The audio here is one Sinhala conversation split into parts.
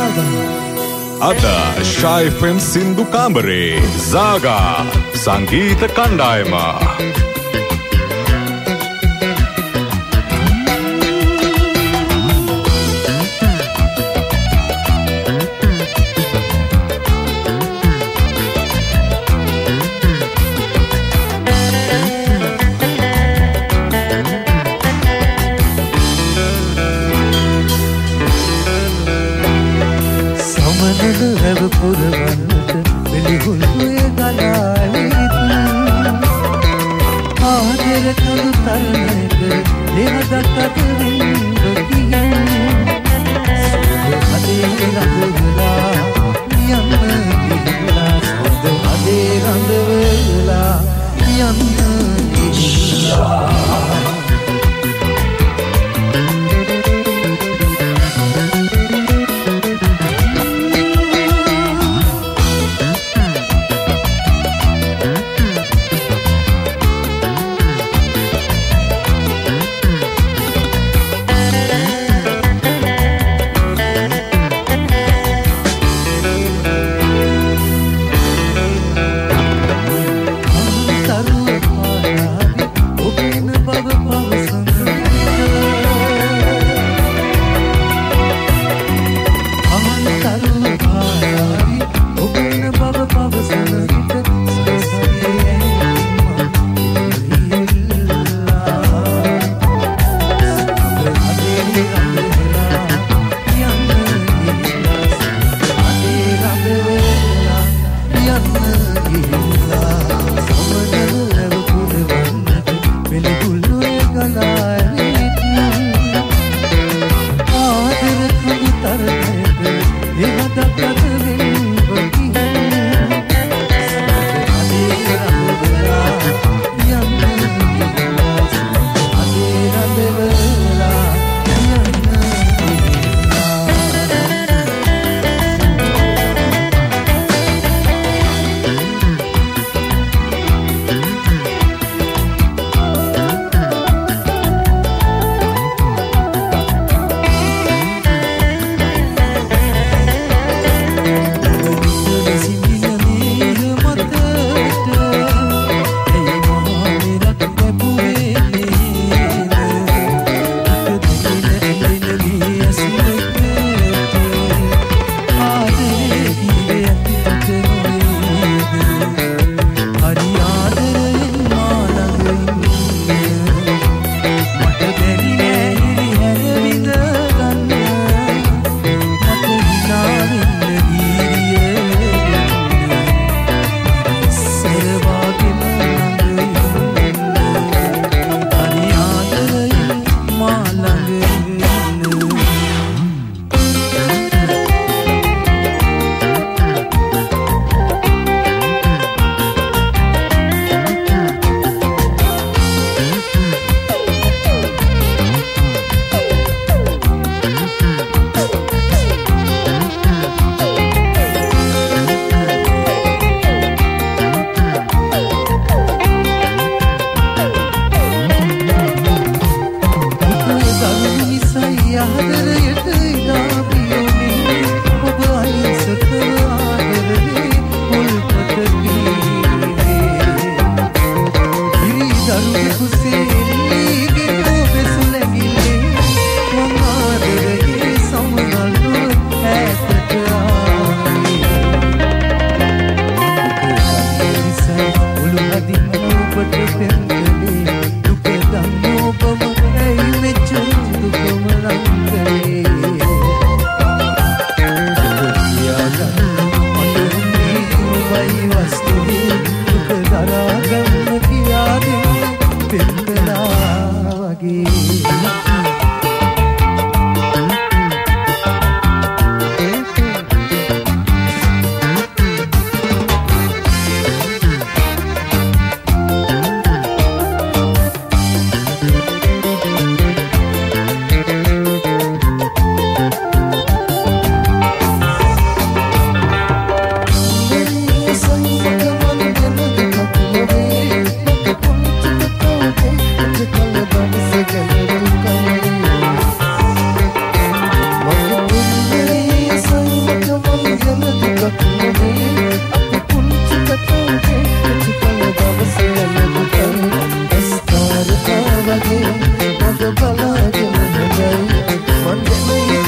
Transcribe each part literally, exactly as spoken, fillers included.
අද ශයිෆෙම් සින්දු කාමරේ සාගා සංගීත කණ්ඩායම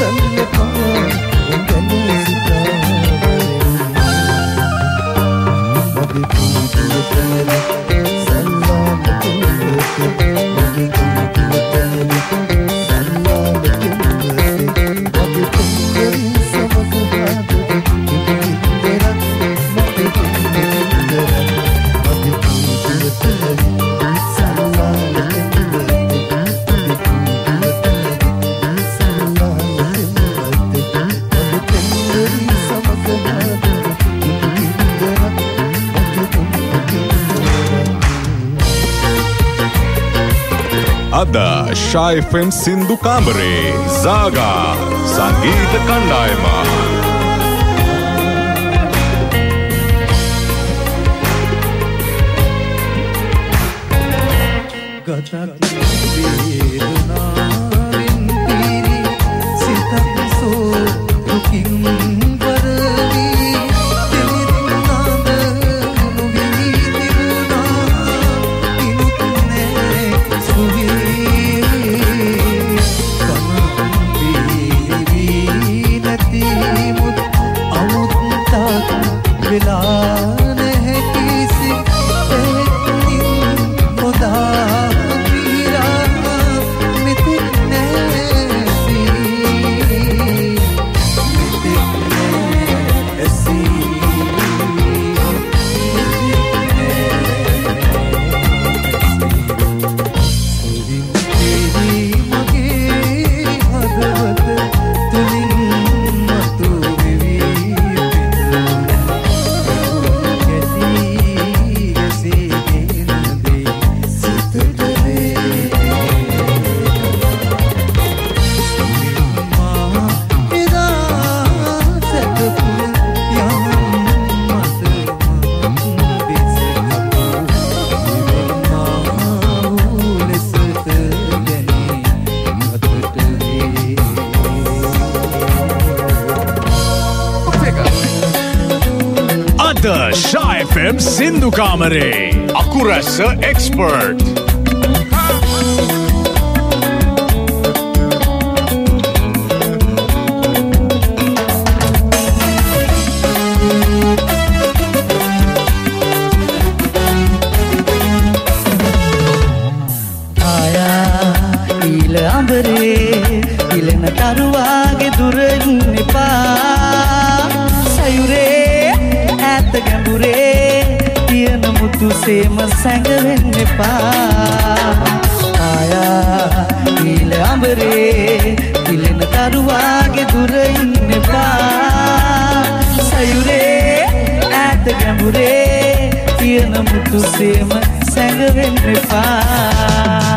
Shy F M Sindhu Kamare Zaga Sangeetha Kandayama Shy F M Sindhu Kamare Akurasa Expert Aya ila ambare ilena taruwage durenni pa sayure ඇත ගැඹුරේ තියන මුතු සේම සැඟවෙන්න එපා ආයා ඊළ අඹරේ ඉලෙන තරුවාගේ දුර ඉන්න එපා සයුරේ ඇත ගැඹුරේ තියන මුතු සේම සැඟවෙන්න එපා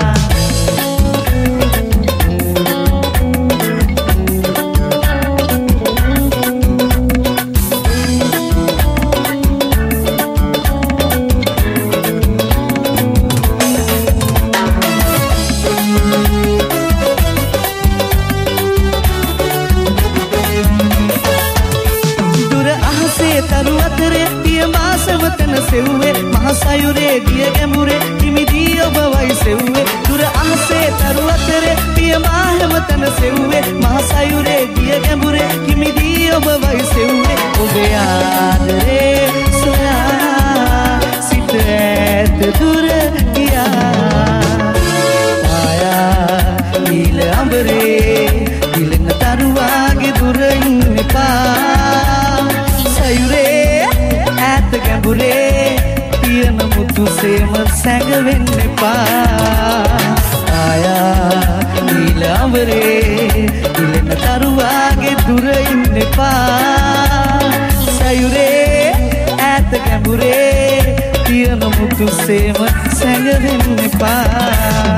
සෙව්වේ මහසයුරේ ගිය ගැඹුරේ කිමිදී ඔබ වයි සෙව්වේ දුර අහසේ තරු අතරේ පිය මාහෙම තන සෙව්වේ මහසයුරේ ගිය ගැඹුරේ කිමිදී ඔබ වයි සෙව්වේ ඔබේ ආදරේ සොයා සිට ඇත දුර ගියා ආයා ඊළ අඹරේ ඉලෙන තරුවාගේ දුර ඉන්න එපා සයුරේ ඇත ගැඹුරේ තියන මුතු සේම සැඟවෙන්න එපා ආයා ඊළ අඹරේ ඉලෙන තරුවාගේ දුර ඉන්න එපා සයුරේ ඇත ගැඹුරේ තියන මුතු සේම සැඟවෙන්න එපා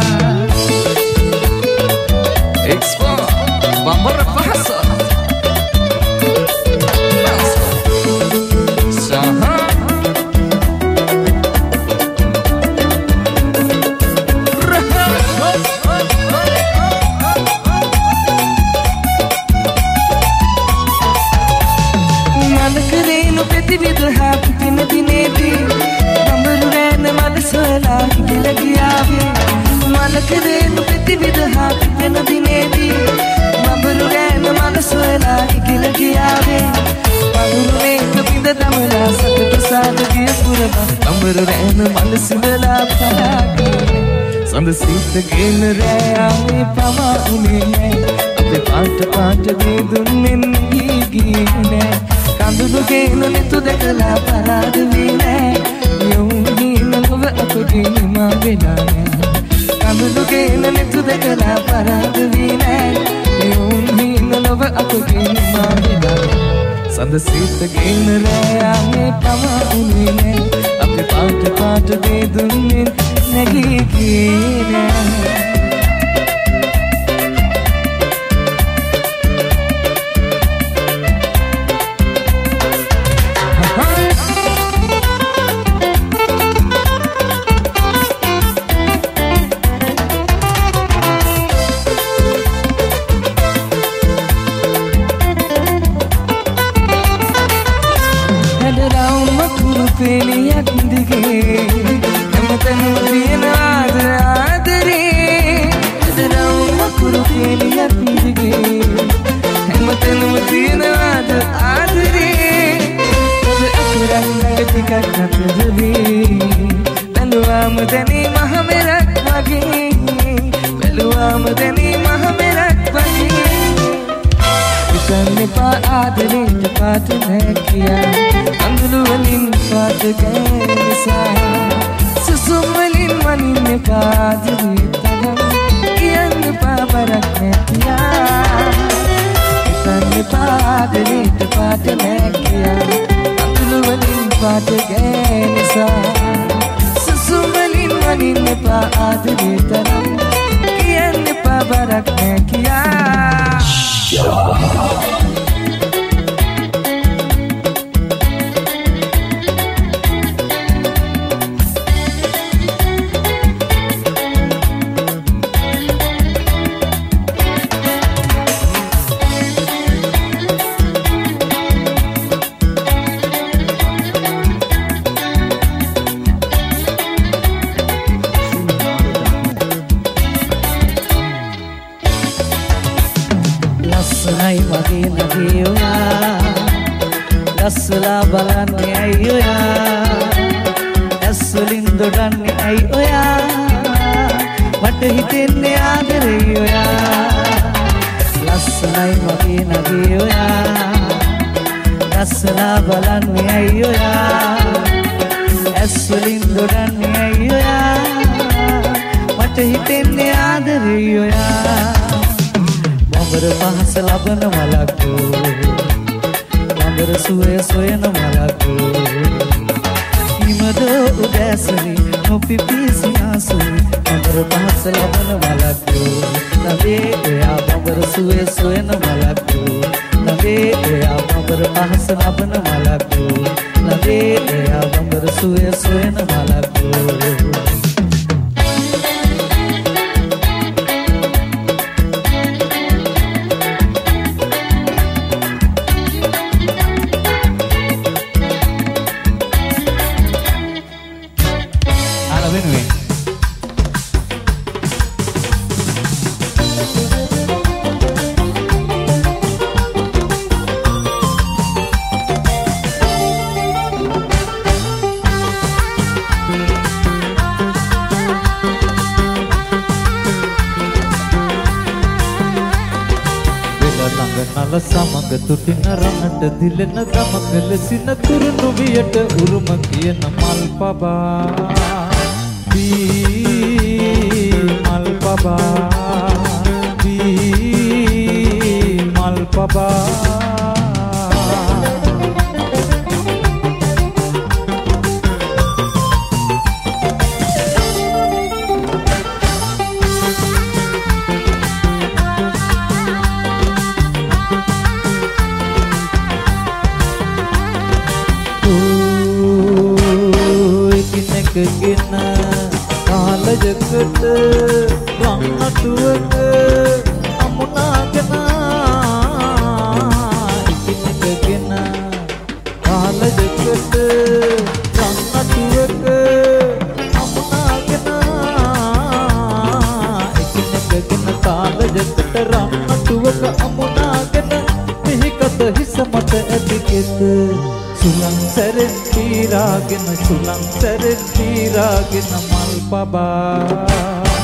Expert Bambara Bahasa මලකරේනු ප්‍රතිවිදහා පිටන දිනේදී බඹරු රෑන සඳ සිත ගෙන රැයාමේ පවා උනේ නෑ අපේ පාට පාට දේ දුන්නේ ගී නෑ කඳුළු ගෙන නිතු දැකලා පරාද වී නෑ යොමුහින ලොව අපගේ නිමා වෙලා නෑ කඳුළු ගෙන නිතු දැකලා පරාද වී නෑ යොමුහින ලොව අපගේ නිමා වෙලා සඳ සිත ගෙන රැයාමේ පවා උනේ නෑ අපේ පාට පාට දේ දුන්නේ නැගී ගියේ නෑ පෙලියක් දිගේ හැමතැනම තියෙන ආදරේ අදරවුම කුරු පෙලියක් දිගේ හැමතැනම තියෙන ආදරේ ඔබ අකුරන් ටිකක් අතරදී බැලුවාම දැනේ මහ මෙරක් වගේ බැලුවාම දැනේ මහ මෙරක් වගේ ඉතින් එපා ආදරේට පාට නැහැ කියා අඳුළු වලින් පාට ගෑනිසා සුසුම් වලින් මනින්න පාදේ තරම් කියන්න පාබරක් නැතියා ඉතින් එපා ආදරේට පාට නැහැ කියා අඳුළු වලින් පාට ගෑනිසා සුසුම් වලින් මනින්න පාදේ තරම් කියන්න පාබරක් නැතියා ලස්සලා බලන්නේ ඇයි ඔයා ඇස් වලින් දොඩන්නේ ඇයි ඔයා මට හිතෙන්නේ ආදරේ ඔයා ලස්සනයි මගේ නගේ ඔයා ලස්සලා බලන්නේ ඇයි ඔයා ඇස් වලින් දොඩන්නේ ඇයි ඔයා මට හිතෙන්නේ ආදරේ ඔයා බඹර පහස ලබන මලකෝ නගර සුවය සොයන මලකෝ හිමද උදැසනි නොපිපිසි ආසුයි නගර පහස ලබන මලකෝ නබේ ඔයා බඹර සුවය සොයන මලකෝ නබේ ඔයා බඹර පහස ලබන මලකෝ නබේ ඔයා බඹර සුවය සොයන මලකෝ සමග තුටින රණට දිලෙන ගමක ලෙසින තුරුණු වියට උරුම කියන මල් පබා දී මල් පබා දී මල් පබා ගෙන කාලයකට රන්නටුවක අමුණාගෙන ඉකිනකගෙන කාලයකට රන්නටුවක අමුණාගෙන ඉකිනකගෙන කාලයකට රන්නටුවක අමුණාගෙන පිහිකත හිස මත ඇතිකෙත සුලං සැරෙන් පීරාගෙන සුලං සැරෙන් පීරාගෙන මල් පබා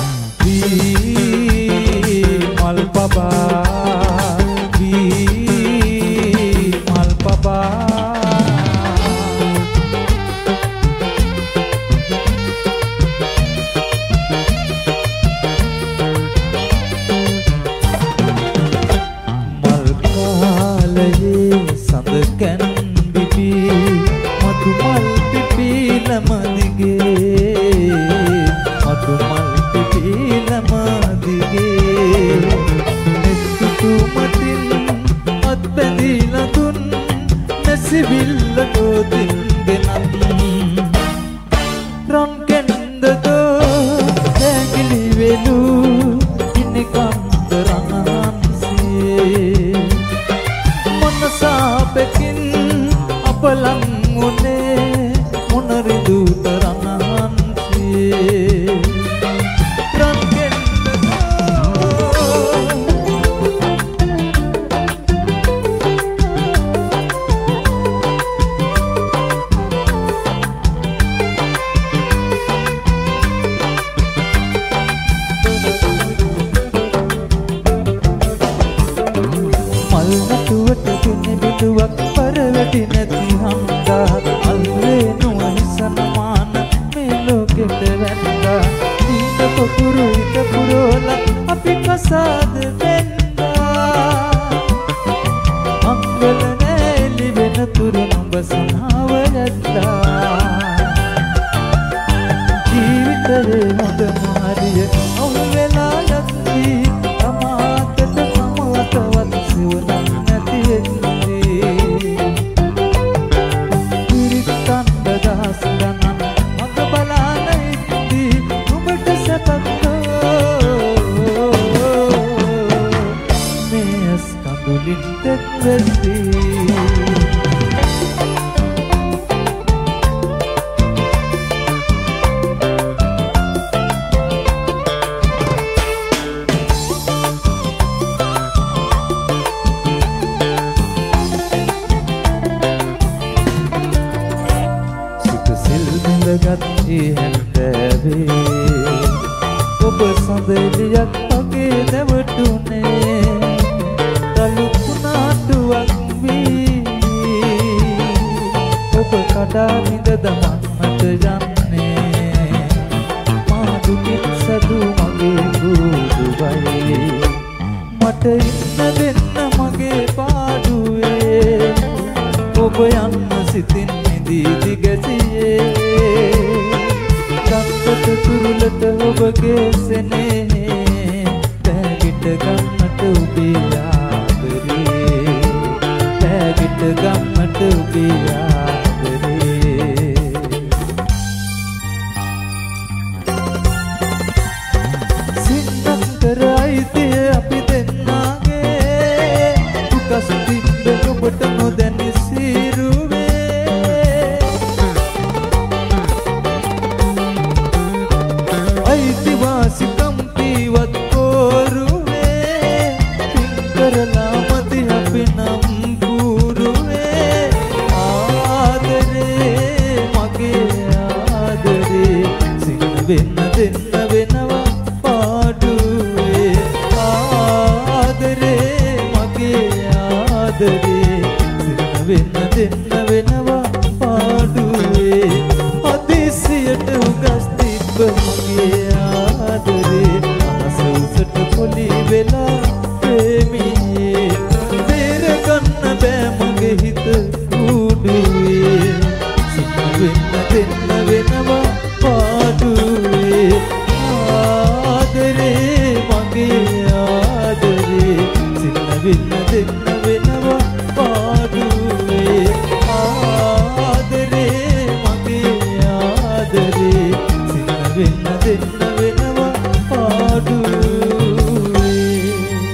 වෙන්න දෙන්න වෙනවා පාඩුවේ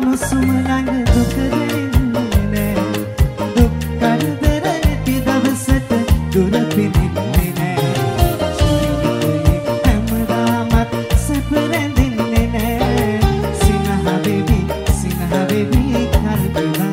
නුසුම ළඟ දුක දෙන්නේ නෑ දුක් කරදර ඇති දවසට දුර පිනින්නේ නෑ හැමදාමත් සැප රැඳින්නේ නෑ සිනහ වෙවි සිනහ වෙවි කල්පනා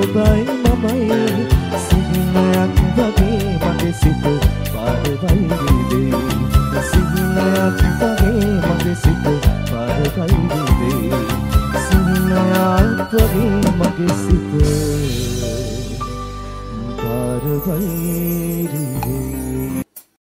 Bye.